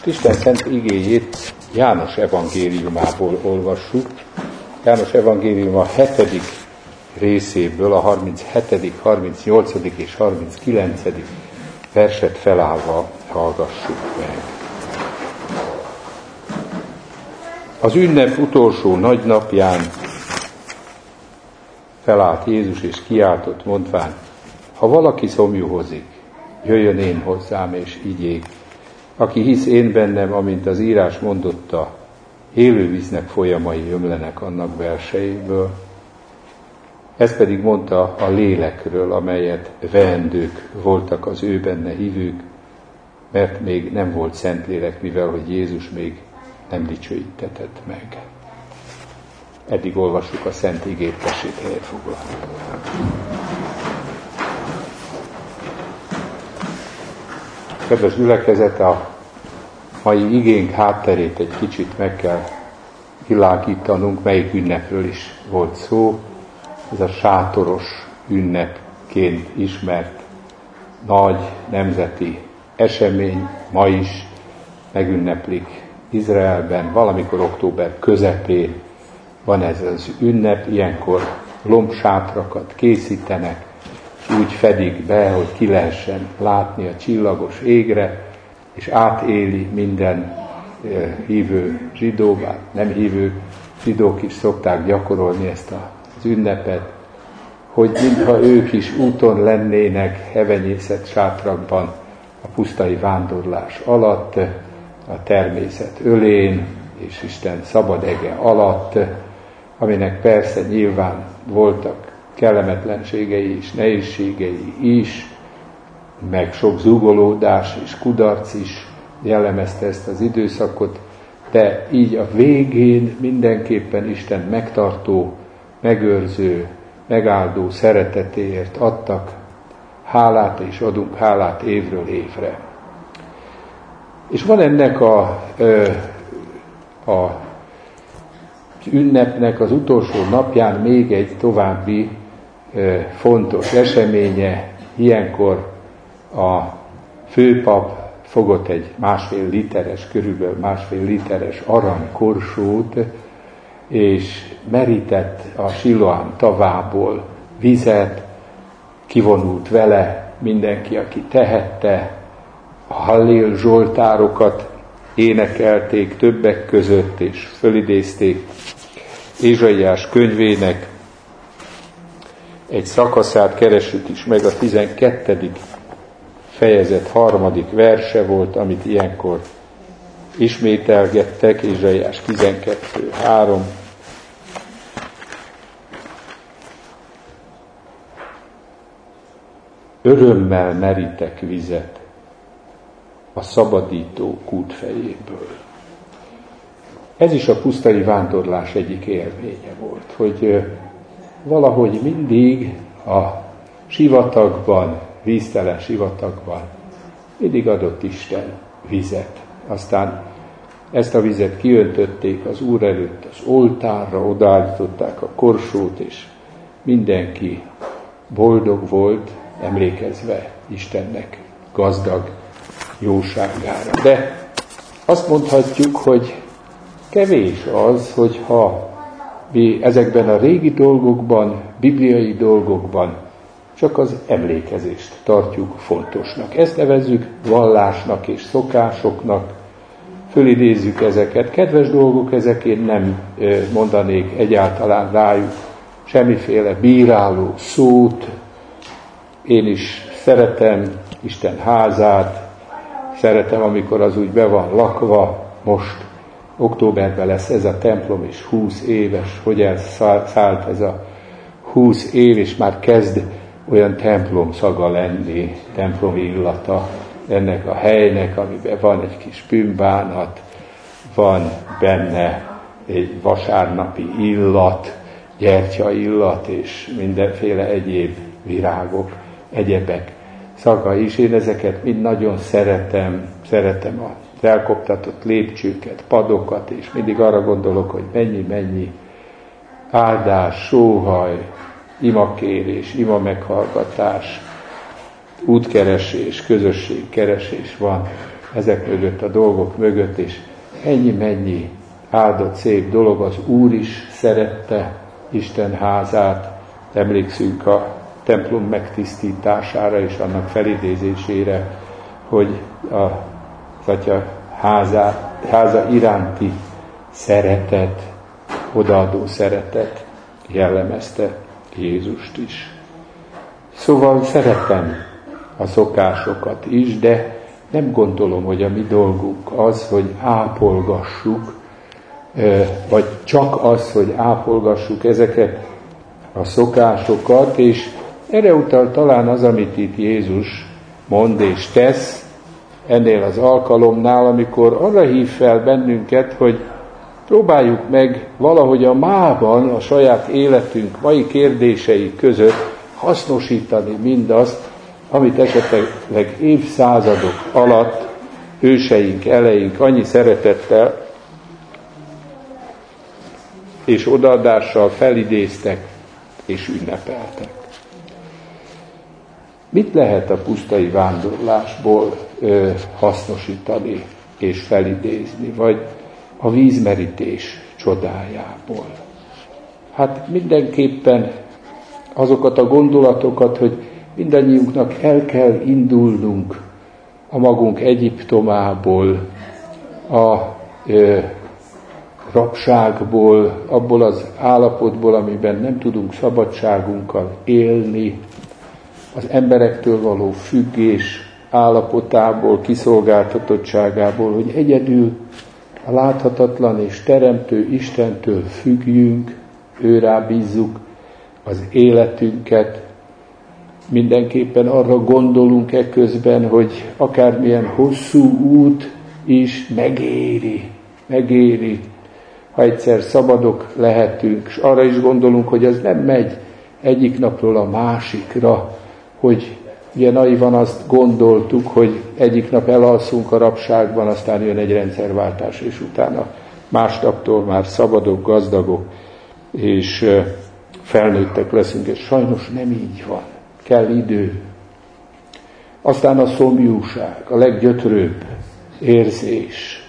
Isten szent igéjét János evangéliumából olvassuk. János evangélium a 7. részéből, a 37., 38. és 39. verset felállva hallgassuk meg. Az ünnep utolsó nagy napján felállt Jézus és kiáltott, mondván: ha valaki szomjúhozik, jöjjön én hozzám és igyék. Aki hisz én bennem, amint az írás mondotta, élő víznek folyamai ömlenek annak belsejéből. Ez pedig mondta a lélekről, amelyet veendők voltak az ő benne hívők, mert még nem volt Szentlélek, mivel hogy Jézus még nem dicsőítetett meg. Eddig olvassuk a Szent Igét, tessék helyet foglalni. Kedves gyülekezet, a mai igénk hátterét egy kicsit meg kell világítanunk, melyik ünnepről is volt szó. Ez a sátoros ünnepként ismert nagy nemzeti esemény, ma is megünneplik Izraelben, valamikor október közepén van ez az ünnep, ilyenkor lombsátrakat készítenek, és úgy fedik be, hogy ki lehessen látni a csillagos égre, és átéli minden hívő zsidó, bár nem hívő zsidók is szokták gyakorolni ezt az ünnepet, hogy mintha ők is úton lennének hevenyészet sátrakban a pusztai vándorlás alatt, a természet ölén és Isten szabad ege alatt, aminek persze nyilván voltak kellemetlenségei és nehézségei is, meg sok zúgolódás és kudarc is jellemezte ezt az időszakot, de így a végén mindenképpen Isten megtartó, megőrző, megáldó szeretetéért adtak hálát, és adunk hálát évről évre. És van ennek az ünnepnek az utolsó napján még egy további fontos eseménye. Ilyenkor a főpap fogott egy körülbelül másfél literes aranykorsót, és merített a Siloám tavából vizet, kivonult vele mindenki, aki tehette, a hallél zsoltárokat énekelték többek között, és fölidézték Ézsaiás könyvének egy szakaszát, keressük is meg, a 12. fejezet 3. verse volt, amit ilyenkor ismételgettek, Ézsaiás 12.3. Örömmel merítek vizet a szabadító kútfejéből. Ez is a pusztai vándorlás egyik élménye volt, hogy valahogy mindig a sivatagban, víztelen sivatagban mindig adott Isten vizet. Aztán ezt a vizet kiöntötték az Úr előtt az oltárra, odaállították a korsót, és mindenki boldog volt, emlékezve Istennek gazdag jóságára. De azt mondhatjuk, hogy kevés az, hogyha mi ezekben a régi dolgokban, bibliai dolgokban csak az emlékezést tartjuk fontosnak. Ezt nevezzük vallásnak és szokásoknak, fölidézzük ezeket. Kedves dolgok, ezek, én nem mondanék egyáltalán rájuk semmiféle bíráló szót. Én is szeretem Isten házát, szeretem, amikor az úgy be van lakva. Most októberben lesz ez a templom, és 20 éves, hogy elszállt ez a 20 év, és már kezd olyan templom szaga lenni, templom illata ennek a helynek, amiben van egy kis bűnbánat, van benne egy vasárnapi illat, gyertya illat, és mindenféle egyéb virágok, egyebek szaga is. Én ezeket mind nagyon szeretem az elkoptatott lépcsőket, padokat, és mindig arra gondolok, hogy mennyi áldás, sóhaj, imakérés, ima meghallgatás, útkeresés, közösségkeresés van ezek mögött, a dolgok mögött, és ennyi-mennyi áldott szép dolog, az Úr is szerette Isten házát, emlékszünk a templom megtisztítására és annak felidézésére, hogy az Atya háza iránti szeretet, odaadó szeretet jellemezte Jézust is. Szóval szeretem a szokásokat is, de nem gondolom, hogy a mi dolgunk az, hogy ápolgassuk, vagy csak az, hogy ápolgassuk ezeket a szokásokat, és erre utal talán az, amit itt Jézus mond és tesz ennél az alkalomnál, amikor arra hív fel bennünket, hogy próbáljuk meg valahogy a mában, a saját életünk mai kérdései között hasznosítani mindazt, amit esetleg évszázadok alatt őseink, eleink annyi szeretettel és odaadással felidéztek és ünnepeltek. Mit lehet a pusztai vándorlásból hasznosítani és felidézni, vagy a vízmerítés csodájából? Hát mindenképpen azokat a gondolatokat, hogy mindannyiunknak el kell indulnunk a magunk Egyiptomából, a rabságból, abból az állapotból, amiben nem tudunk szabadságunkkal élni, az emberektől való függés állapotából, kiszolgáltatottságából, hogy egyedül a láthatatlan és teremtő Istentől függjünk, őrá bízzuk az életünket. Mindenképpen arra gondolunk eközben, hogy akármilyen hosszú út is megéri, ha egyszer szabadok lehetünk, és arra is gondolunk, hogy az nem megy egyik napról a másikra, hogy ugye naivan azt gondoltuk, hogy egyik nap elalszunk a rabságban, aztán jön egy rendszerváltás, és utána másnaptól már szabadok, gazdagok, és felnőttek leszünk, és sajnos nem így van. Kell idő. Aztán a szomjúság, a leggyötrőbb érzés.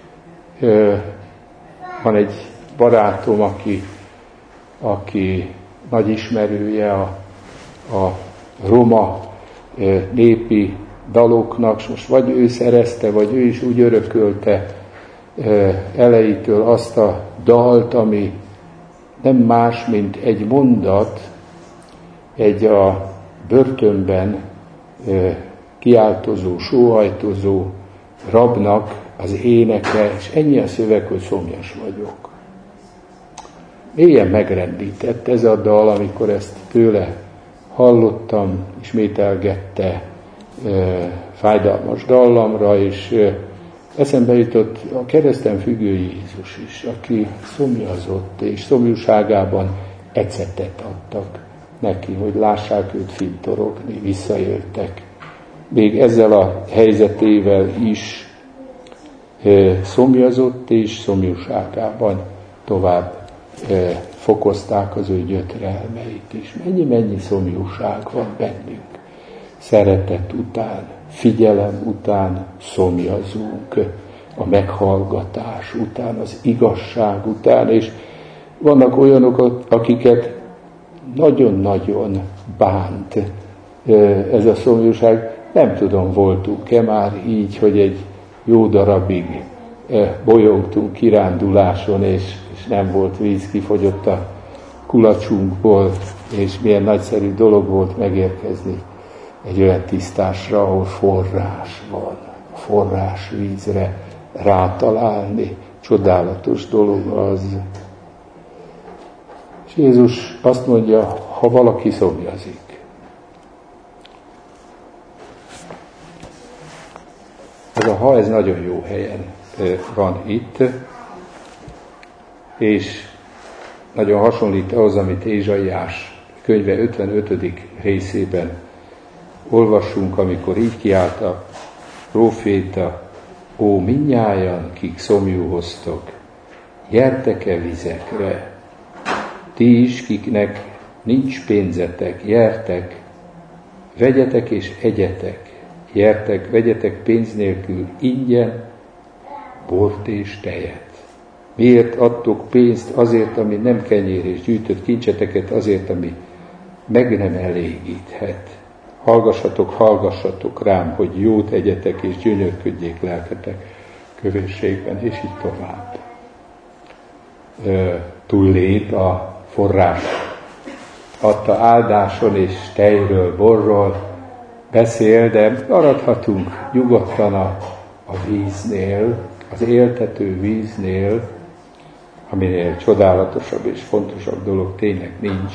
Van egy barátom, aki nagy ismerője a roma népi daloknak, most vagy ő szerezte, vagy ő is úgy örökölte elejétől azt a dalt, ami nem más, mint egy mondat, egy a börtönben kiáltozó, sóhajtozó rabnak az éneke, és ennyi a szöveg, hogy szomjas vagyok. Mélyen megrendített ez a dal, amikor ezt tőle hallottam, ismételgette fájdalmas dallamra, és eszembe jutott a kereszten függő Jézus is, aki szomjazott, és szomjúságában ecetet adtak neki, hogy lássák őt fintorogni, visszajöttek. Még ezzel a helyzetével is szomjazott, és szomjúságában tovább fokozták az ő gyötrelmeit is. Mennyi szomjúság van bennünk. Szeretet után, figyelem után szomjazunk, a meghallgatás után, az igazság után, és vannak olyanok, akiket nagyon-nagyon bánt ez a szomjúság. Nem tudom, voltunk-e már így, hogy egy jó darabig bolyogtunk kiránduláson, és nem volt víz, kifogyott a kulacsunkból, és milyen nagyszerű dolog volt megérkezni egy olyan tisztásra, ahol forrás van, forrás vízre rátalálni. Csodálatos dolog az. És Jézus azt mondja, ha valaki szomjazik, ez nagyon jó helyen van itt, és nagyon hasonlít ahhoz, amit Ézsaiás könyve 55. részében olvassunk, amikor így kiált a próféta: ó, mindnyájan, kik szomjúhoztok, gyertek-e vizekre, ti is, kiknek nincs pénzetek, gyertek, vegyetek és egyetek, Gyertek, vegyetek pénz nélkül ingyen bort és tejet. Miért adtok pénzt azért, ami nem kenyér, és gyűjtött kincseteket azért, ami meg nem elégíthet? Hallgassatok rám, hogy jót egyetek, és gyönyörködjék lelketek kövérségben, és így tovább. Túllép a forrás. Adta áldáson és tejről, borról beszél, de maradhatunk nyugodtan a víznél, az éltető víznél, aminél csodálatosabb és fontosabb dolog tényleg nincs.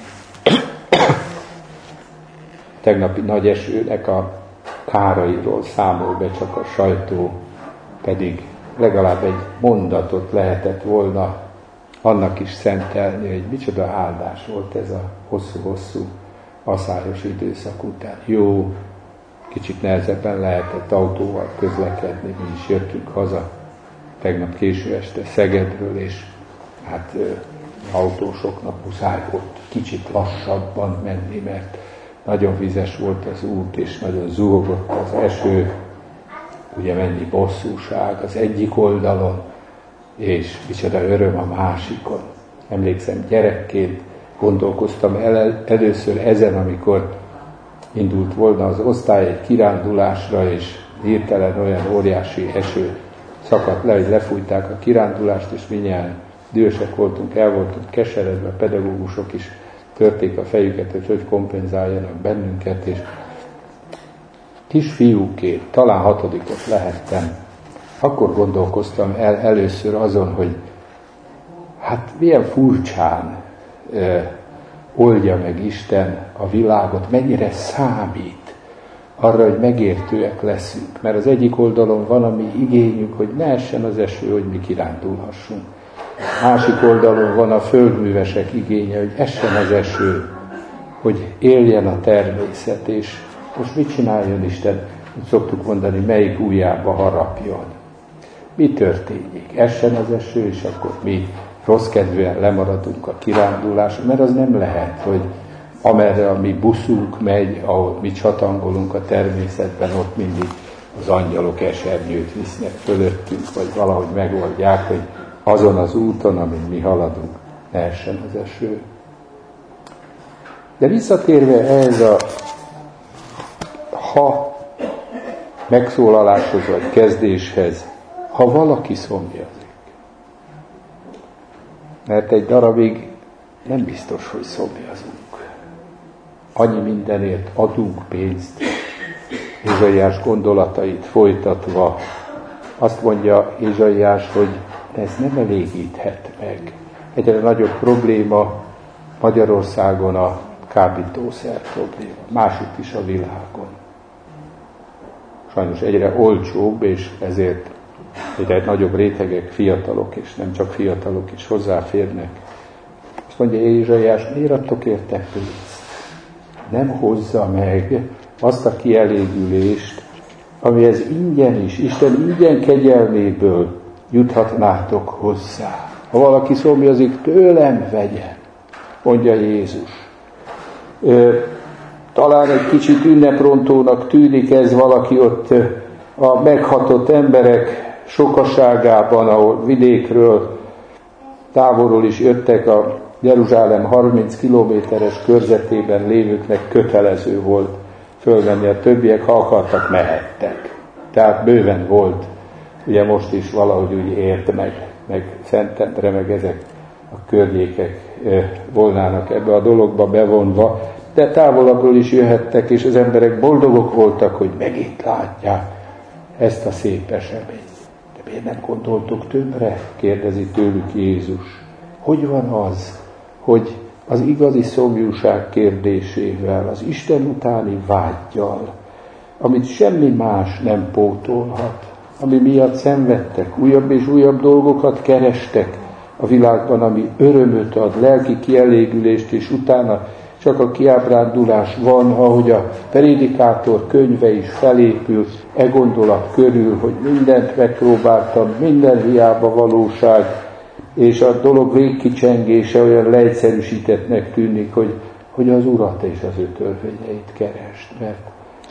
Tegnapi nagy esőnek a kárairól számol be csak a sajtó, pedig legalább egy mondatot lehetett volna annak is szentelni, hogy micsoda áldás volt ez a hosszú-hosszú aszályos időszak után. Jó, kicsit nehezebben lehetett autóval közlekedni, mi is jöttünk haza tegnap késő este Szegedről, és hát autósoknak muszáj volt kicsit lassabban menni, mert nagyon vizes volt az út, és nagyon zuhogott az eső, ugye mennyi bosszúság az egyik oldalon, és micsoda öröm a másikon. Emlékszem, gyerekként gondolkoztam először ezen, amikor indult volna az osztály egy kirándulásra, és hirtelen olyan óriási eső szakadt le, hogy lefújták a kirándulást, és mindjárt dühösek voltunk, el voltunk keseredve, a pedagógusok is törték a fejüket, hogy kompenzáljanak bennünket, és kisfiúként, talán 6. lehettem, akkor gondolkoztam el először azon, hogy hát milyen furcsán oldja meg Isten a világot, mennyire számít arra, hogy megértőek leszünk. Mert az egyik oldalon van a mi igényünk, hogy ne essen az eső, hogy mi kirándulhassunk. Másik oldalon van a földművesek igénye, hogy essen az eső, hogy éljen a természet, és most mit csináljon Isten? Úgy szoktuk mondani, melyik ujjába harapjon. Mi történik? Essen az eső, és akkor mi rossz kedvűen lemaradunk a kiránduláson, mert az nem lehet, hogy amerre a mi buszunk megy, ahol mi csatangolunk a természetben, ott mindig az angyalok esernyőt visznek fölöttünk, vagy valahogy megoldják, hogy azon az úton, amin mi haladunk, ne essen az eső. De visszatérve ehhez a ha megszólaláshoz vagy kezdéshez, ha valaki szomjazik. Mert egy darabig nem biztos, hogy szomjazunk. Annyi mindenért adunk pénzt, Ézsaiás gondolatait folytatva. Azt mondja Ézsaiás, hogy ez nem elégíthet meg. Egyre nagyobb probléma Magyarországon a kábítószer probléma, másutt is a világon. Sajnos egyre olcsóbb, és ezért egyre nagyobb rétegek, fiatalok, és nem csak fiatalok is hozzáférnek. Azt mondja Ézsaiás, miért adtok érte pénzt? Nem hozza meg azt a kielégülést, amihez ingyen is, Isten ingyen kegyelméből juthatnátok hozzá. Ha valaki szomjazik, tőlem vegyen, mondja Jézus. Talán egy kicsit ünneprontónak tűnik ez valaki ott a meghatott emberek sokaságában, ahol vidékről, távolról is jöttek, a Jeruzsálem 30 kilométeres körzetében lévőknek kötelező volt fölmenni, a többiek, ha akartak, mehettek. Tehát bőven volt, ugye most is valahogy úgy ért meg Szentendre, meg ezek a környékek volnának ebbe a dologba bevonva, de távolabbról is jöhettek, és az emberek boldogok voltak, hogy megint látják ezt a szép eseményt. De miért nem gondoltok többre? Kérdezi tőlük Jézus. Hogy van az, hogy az igazi szomjúság kérdésével, az Isten utáni vággyal, amit semmi más nem pótolhat, ami miatt szenvedtek, újabb és újabb dolgokat kerestek a világban, ami örömöt ad, lelki kielégülést, és utána csak a kiábrándulás van, ahogy a prédikátor könyve is felépül e gondolat körül, hogy mindent megpróbáltam, minden hiába valóság, és a dolog végkicsengése olyan leegyszerűsítettnek tűnik, hogy az Urat és az ő törvényeit keresd, mert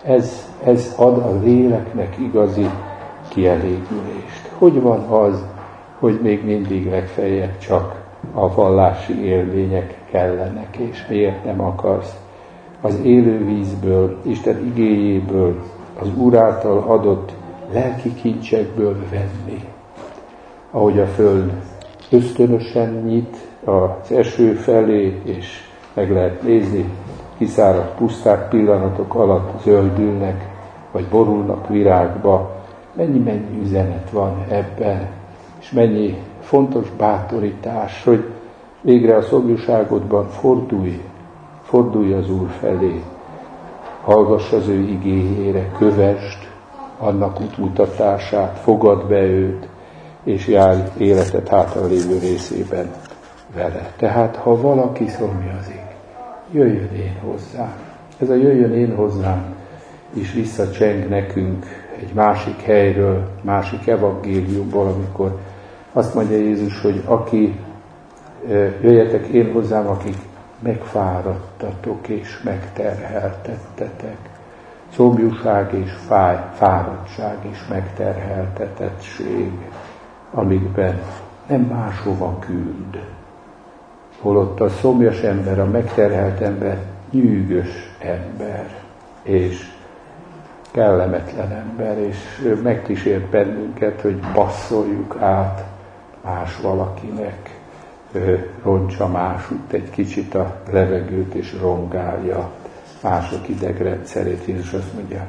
Ez ad a léleknek igazi kielégülést. Hogy van az, hogy még mindig legfeljebb csak a vallási élmények kellenek, és miért nem akarsz az élő vízből, Isten igéjéből, az Úr által adott lelki kincsekből venni. Ahogy a föld ösztönösen nyit az eső felé, és meg lehet nézni, kiszáradt puszták pillanatok alatt zöldülnek, vagy borulnak virágba. Mennyi üzenet van ebben, és mennyi fontos bátorítás, hogy végre a szomjúságodban fordulj az Úr felé, hallgass az ő igéjére, kövesd annak útmutatását, fogad be őt, és járj életed hátralévő részében vele. Tehát, ha valaki szomjazik, jöjjön én hozzám. Ez a jöjjön én hozzám is visszacseng nekünk egy másik helyről, másik evangéliumból, amikor azt mondja Jézus, hogy jöjjetek én hozzám, akik megfáradtatok és megterheltettetek. Szomjúság és fáradtság és megterheltetettség, amikben nem máshova küld. Holott a szomjas ember, a megterhelt ember nyűgös ember, és kellemetlen ember, és megkísért bennünket, hogy basszoljuk át más valakinek, roncsa másút egy kicsit a levegőt, és rongálja mások idegrendszerét. Jézus azt mondja,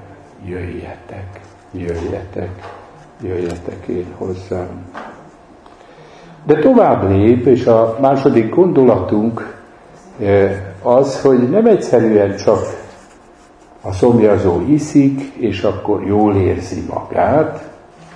jöjjetek én hozzám. De tovább lép, és a második gondolatunk az, hogy nem egyszerűen csak a szomjazó iszik, és akkor jól érzi magát,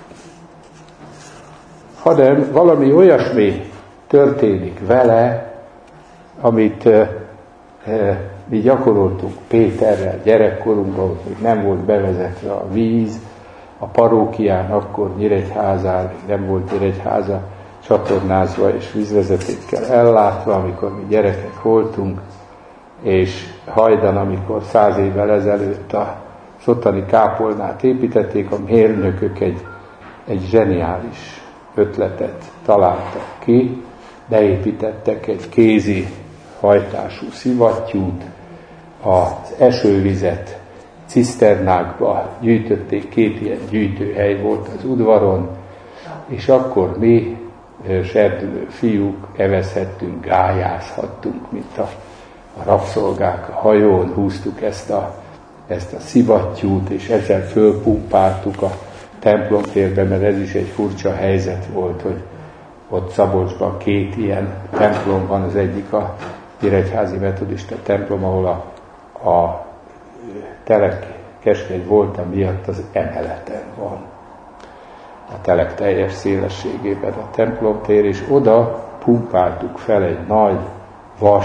hanem valami olyasmi történik vele, amit mi gyakoroltuk Péterrel gyerekkorunkban, hogy nem volt bevezetve a víz, a parókián akkor Nyíregyházán, nem volt Nyíregyháza csatornázva és vízvezetékkel ellátva, amikor mi gyerekek voltunk, és hajdan, amikor 100 évvel ezelőtt a ottani kápolnát építették, a mérnökök egy zseniális ötletet találtak ki, beépítettek egy kézi hajtású szivattyút, az esővizet ciszternákba gyűjtötték, 2 ilyen gyűjtőhely volt az udvaron, és akkor mi, serdülő fiúk, evezhettünk, gályázhattunk, mint a rabszolgák a hajón, húztuk ezt a szivattyút, és ezzel fölpumpáltuk a templomtérbe, mert ez is egy furcsa helyzet volt, hogy ott Szabolcsban 2 ilyen templom van, az egyik a nyíregyházi metodista templom, ahol a telek keskeny volta miatt az emeleten van. A telek teljes szélességében a templomtér, és oda pumpáltuk fel egy nagy vas,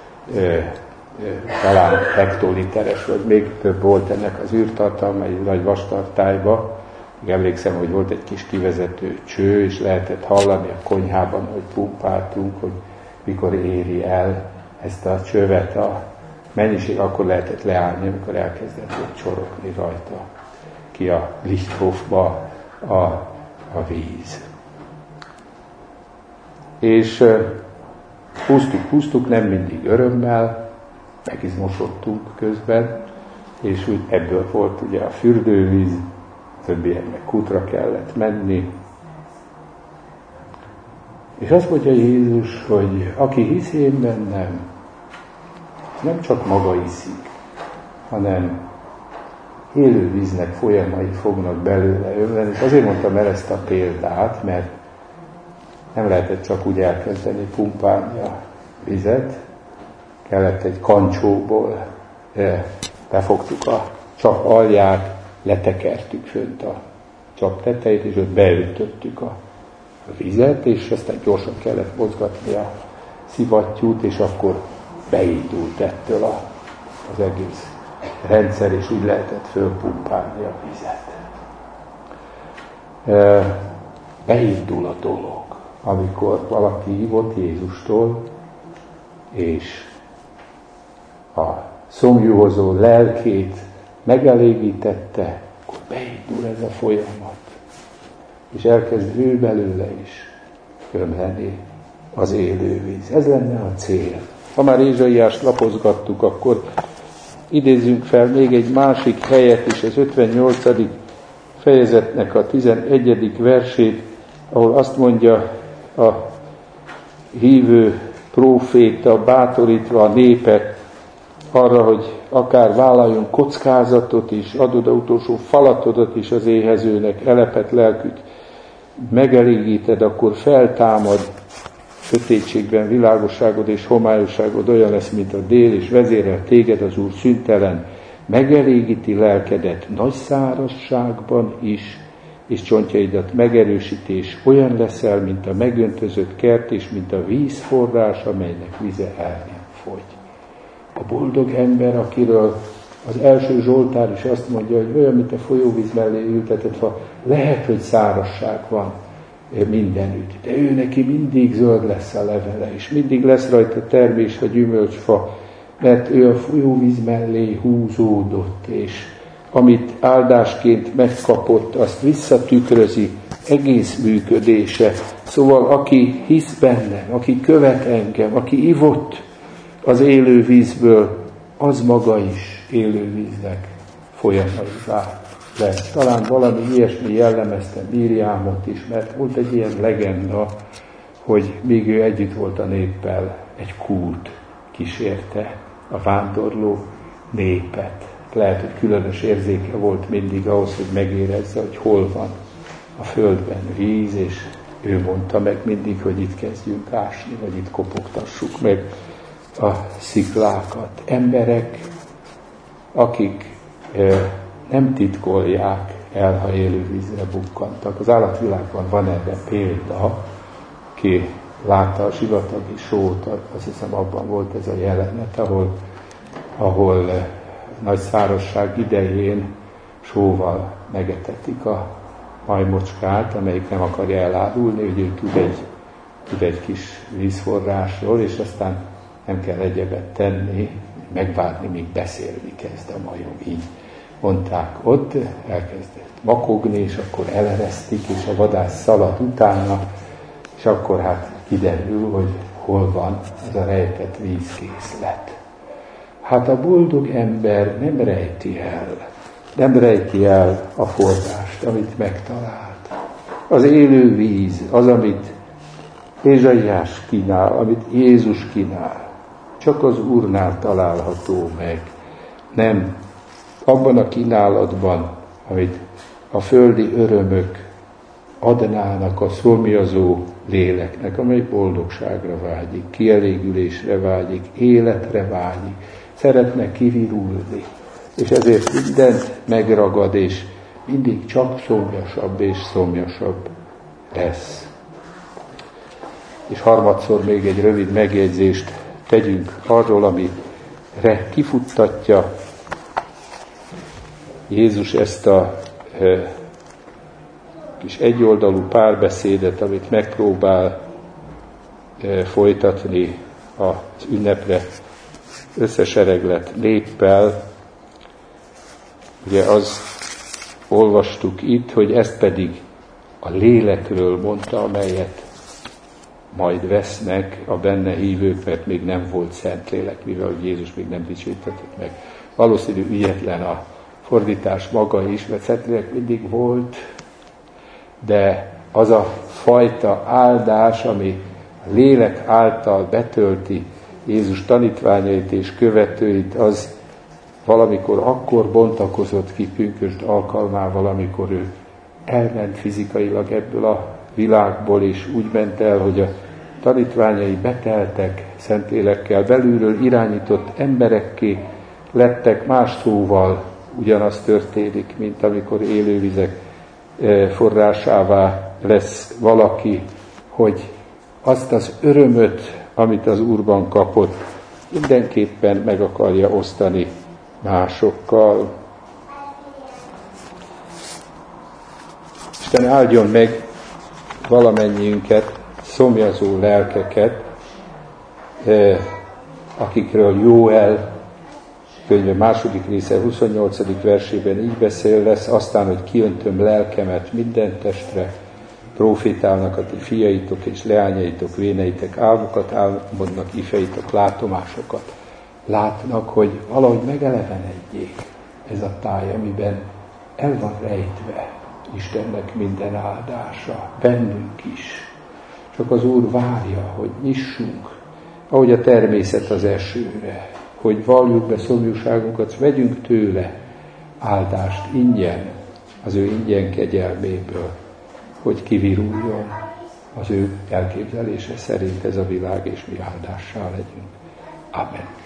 talán hektoliteres, vagy még több volt ennek az űrtartalma, egy nagy vastartályba. Emlékszem, hogy volt egy kis kivezető cső, és lehetett hallani a konyhában, hogy pumpáltunk, hogy mikor éri el ezt a csövet. A mennyiség akkor lehetett leállni, amikor elkezdett csorogni rajta ki a Lichthofba a víz. És húztuk, nem mindig örömmel, megizmosodtunk közben, és úgy ebből volt ugye a fürdővíz, többieknek kútra kellett menni. És azt mondja Jézus, hogy aki hisz én bennem, nem csak maga iszik, hanem élő víznek folyamai fognak belőle ömleni. És azért mondtam el ezt a példát, mert nem lehetett csak úgy elkezdeni pumpálni a vizet, kellett egy kancsóból, befogtuk a csap alját, letekertük fönt a csap tetejét, és ott beöntöttük a vizet, és aztán gyorsan kellett mozgatni a szivattyút, és akkor beindult ettől az egész rendszer, és úgy lehetett fölpumpálni a vizet. Beindul a dolog, amikor valaki hívott Jézustól, és a szomjúhozó lelkét megelégítette, akkor beindul ez a folyamat. És elkezd ő belőle is ömleni az élő víz. Ez lenne a cél. Ha már Ézsaiást lapozgattuk, akkor idézzünk fel még egy másik helyet is, az 58. fejezetnek a 11. versét, ahol azt mondja a hívő próféta, bátorítva a népet arra, hogy akár vállaljon kockázatot is, adod a utolsó falatodat is az éhezőnek, elepett lelkük megelégíted, akkor feltámad sötétségben világosságod és homályosságod olyan lesz, mint a dél, és vezérel téged az Úr szüntelen, megelégíti lelkedet nagy szárazságban is, és csontjaidat megerősíti, és olyan leszel, mint a megöntözött kert, és mint a vízforrás, amelynek vize el nem fogy. A boldog ember, akiről az első Zsoltár is azt mondja, hogy olyan, mint a folyóvíz mellé ültetett fa, lehet, hogy szárazság van mindenütt, de ő neki mindig zöld lesz a levele, és mindig lesz rajta termés a gyümölcsfa, mert ő a folyóvíz mellé húzódott, és amit áldásként megkapott, azt visszatükrözi egész működése. Szóval aki hisz bennem, aki követ engem, aki ivott az élő vízből, az maga is élő víznek folyamaivá lesz. Talán valami ilyesmi jellemezte Míriámot is, mert volt egy ilyen legenda, hogy míg ő együtt volt a néppel, egy kút kísérte a vándorló népet. Lehet, hogy különös érzéke volt mindig ahhoz, hogy megérezze, hogy hol van a földben víz, és ő mondta meg mindig, hogy itt kezdjünk ásni, vagy itt kopogtassuk meg a sziklákat. Emberek, akik nem titkolják el, ha élővízre bukkantak. Az állatvilágban van erre példa, ki látta a sivatagi sót, azt hiszem abban volt ez a jelenet, ahol nagy szárazság idején sóval megetetik a majmocskát, amelyik nem akarja elárulni, hogy ő tud egy kis vízforrásról, és aztán nem kell egyebet tenni, megvárni, míg beszélni kezd a majom. Így mondták ott, elkezdett vakogni, és akkor eleresztik, és a vadász szalad utána, és akkor hát kiderül, hogy hol van ez a rejtett vízkészlet. Hát a boldog ember nem rejti el a forrást, amit megtalált. Az élő víz, az, amit Ézsaiás kínál, amit Jézus kínál, csak az Úrnál található meg. Nem abban a kínálatban, amit a földi örömök adnának a szomjazó léleknek, amely boldogságra vágyik, kielégülésre vágyik, életre vágyik, szeretne kivirulni, és ezért mindent megragad, és mindig csak szomjasabb és szomjasabb lesz. És harmadszor még egy rövid megjegyzést tegyünk arról, amire kifuttatja Jézus ezt a kis egyoldalú párbeszédet, amit megpróbál folytatni az ünnepre összesereglett néppel. Ugye azt olvastuk itt, hogy ezt pedig a lélekről mondta, amelyet majd vesznek a benne hívők, mert még nem volt Szentlélek, mivel Jézus még nem dicsőített meg. Valószínű ügyetlen a fordítás maga is, mert Szentlélek mindig volt, de az a fajta áldás, ami a lélek által betölti Jézus tanítványait és követőit, az valamikor akkor bontakozott ki pünkösd alkalmával, amikor ő elment fizikailag ebből a világból, és úgy ment el, hogy a tanítványai beteltek Szentlélekkel, belülről irányított emberekké lettek, más szóval ugyanaz történik, mint amikor élővizek forrásává lesz valaki, hogy azt az örömöt, amit az Úrban kapott, mindenképpen meg akarja osztani másokkal. Isten áldjon meg valamennyiünket, szomjazó lelkeket, akikről Jóel könyve második része 28. versében így beszél lesz, aztán, hogy kiöntöm lelkemet minden testre, profétálnak a ti fiaitok és leányaitok, véneitek álmokat álmodnak, ifjaitok látomásokat látnak, hogy valahogy megelevenedjék ez a táj, amiben el van rejtve Istennek minden áldása, bennünk is. Csak az Úr várja, hogy nyissunk, ahogy a természet az esőre, hogy valljuk be szomjúságunkat, vegyünk tőle áldást ingyen, az ő ingyen kegyelméből, hogy kiviruljon az ő elképzelése szerint ez a világ, és mi áldássá legyünk. Amen.